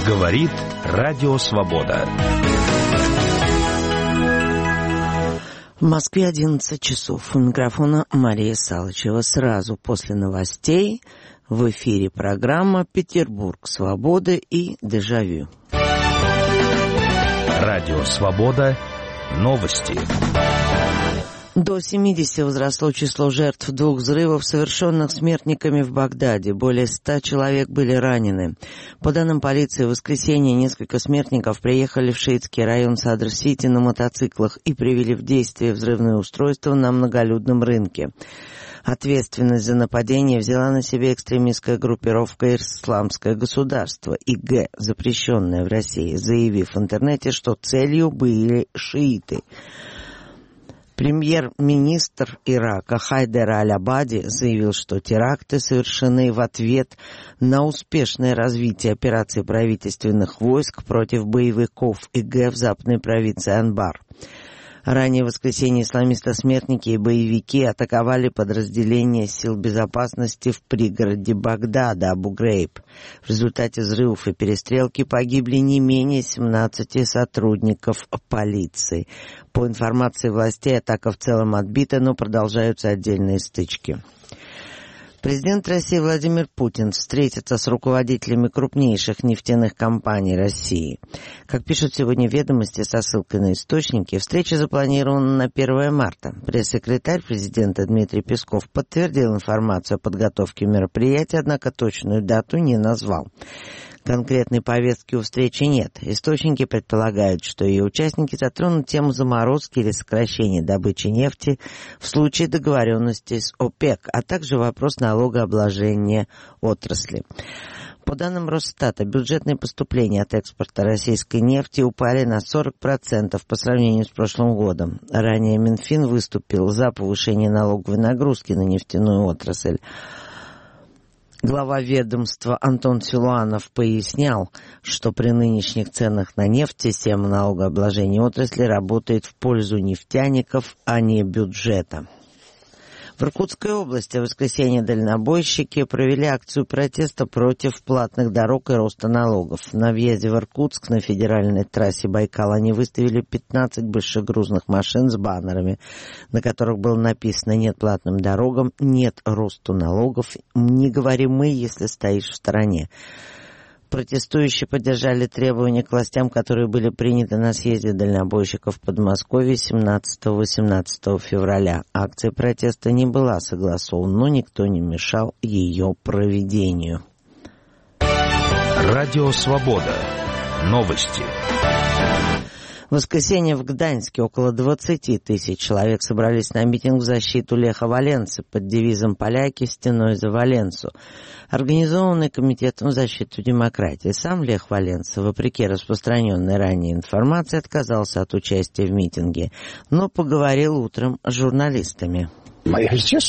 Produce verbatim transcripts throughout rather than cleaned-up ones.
Говорит Радио Свобода. В Москве одиннадцать часов. У микрофона Мария Салычева. Сразу после новостей в эфире программа «Петербург. Свобода» и «Дежавю». Радио Свобода. Новости. До семидесяти возросло число жертв двух взрывов, совершенных смертниками в Багдаде. Более ста человек были ранены. По данным полиции, в воскресенье несколько смертников приехали в шиитский район Садр-Сити на мотоциклах и привели в действие взрывное устройство на многолюдном рынке. Ответственность за нападение взяла на себя экстремистская группировка «Исламское государство» ИГ, запрещенная в России, заявив в интернете, что целью были шииты. Премьер-министр Ирака Хайдер Аль-Абади заявил, что теракты совершены в ответ на успешное развитие операции правительственных войск против боевиков ИГ в западной провинции Анбар. Ранее в воскресенье исламисты-смертники и боевики атаковали подразделения сил безопасности в пригороде Багдада Абу-Грейб. В результате взрывов и перестрелки погибли не менее семнадцати сотрудников полиции. По информации властей, атака в целом отбита, но продолжаются отдельные стычки. Президент России Владимир Путин встретится с руководителями крупнейших нефтяных компаний России. Как пишут сегодня «Ведомости» со ссылкой на источники, встреча запланирована на первое марта. Пресс-секретарь президента Дмитрий Песков подтвердил информацию о подготовке мероприятия, однако точную дату не назвал. Конкретной повестки у встречи нет. Источники предполагают, что ее участники затронут тему заморозки или сокращения добычи нефти в случае договоренности с ОПЕК, а также вопрос налогообложения отрасли. По данным Росстата, бюджетные поступления от экспорта российской нефти упали на сорок процентов по сравнению с прошлым годом. Ранее Минфин выступил за повышение налоговой нагрузки на нефтяную отрасль. Глава ведомства Антон Силуанов пояснял, что при нынешних ценах на нефть система налогообложения отрасли работает в пользу нефтяников, а не бюджета. В Иркутской области в воскресенье дальнобойщики провели акцию протеста против платных дорог и роста налогов. На въезде в Иркутск на федеральной трассе Байкал они выставили пятнадцать большегрузных машин с баннерами, на которых было написано «Нет платным дорогам, нет росту налогов, не говори мы, если стоишь в стороне». Протестующие поддержали требования к властям, которые были приняты на съезде дальнобойщиков в Подмосковье семнадцатого-восемнадцатого февраля. Акция протеста не была согласована, но никто не мешал ее проведению. Радио Свобода. Новости. В воскресенье в Гданьске около двадцати тысяч человек собрались на митинг в защиту Леха Валенсы под девизом «Поляки стеной за Валенсу», организованный Комитетом в защиту демократии. Сам Лех Валенса, вопреки распространенной ранее информации, отказался от участия в митинге, но поговорил утром с журналистами. Я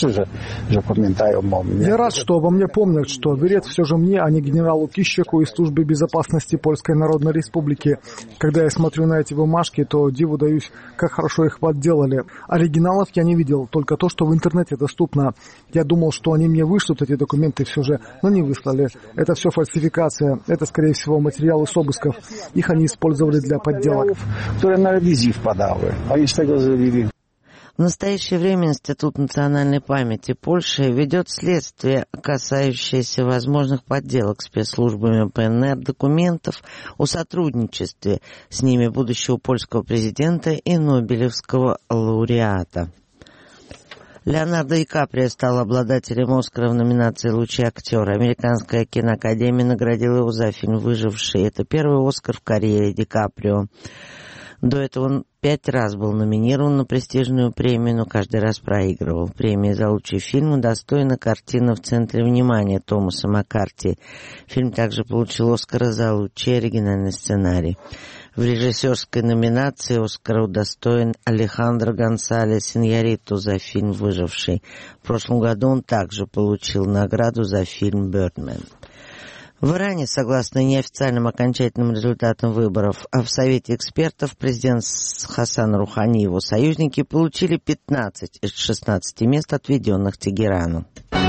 рад, что обо мне помнят, что берет все же мне, а не генералу Кищеку из Службы безопасности Польской Народной Республики. Когда я смотрю на эти бумажки, то диву даюсь, как хорошо их подделали. Оригиналов я не видел, только то, что в интернете доступно. Я думал, что они мне вышлют эти документы все же, но не выслали. Это все фальсификация. Это, скорее всего, материалы с обысков. Их они использовали для подделок. Которые на ревизии впадали. Они с того завели. В настоящее время Институт национальной памяти Польши ведет следствие, касающееся возможных подделок спецслужбами ПНР документов о сотрудничестве с ними будущего польского президента и нобелевского лауреата. Леонардо Ди Каприо стал обладателем Оскара в номинации «Лучший актер». Американская киноакадемия наградила его за фильм «Выживший». Это первый Оскар в карьере Ди Каприо. До этого он пять раз был номинирован на престижную премию, но каждый раз проигрывал. Премия за лучший фильм удостоена картина «В центре внимания» Томаса Маккарти. Фильм также получил Оскара за лучший оригинальный сценарий. В режиссерской номинации Оскара удостоен Алехандро Гонсалес Иньярриту за фильм «Выживший». В прошлом году он также получил награду за фильм «Бёрдмен». В Иране, согласно неофициальным окончательным результатам выборов, а в Совете экспертов президент Хасан Рухани и его союзники получили пятнадцать из шестнадцати мест, отведенных Тегерану.